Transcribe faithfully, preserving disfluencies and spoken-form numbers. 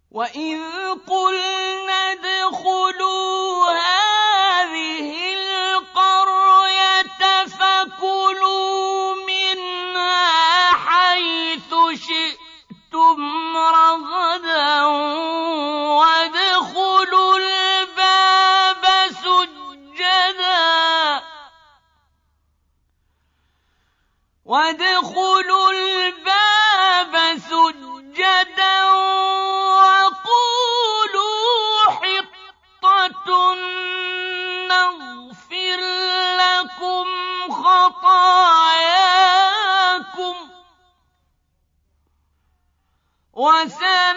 وَإِذْ قُلْنَا ادْخُلُوا هَٰذِهِ الْقَرْيَةَ فَكُلُوا مِنْهَا حَيْثُ شِئْتُمْ رَغَدًا وَادْخُلُوا الْبَابَ سُجَّدًا وَادْخُلُوا الْبَابَ سُجَّدًا وَقُولُوا حِطَّةٌ نَّغْفِرْ لَكُمْ خَطَايَاكُمْ وَسَارِعُوا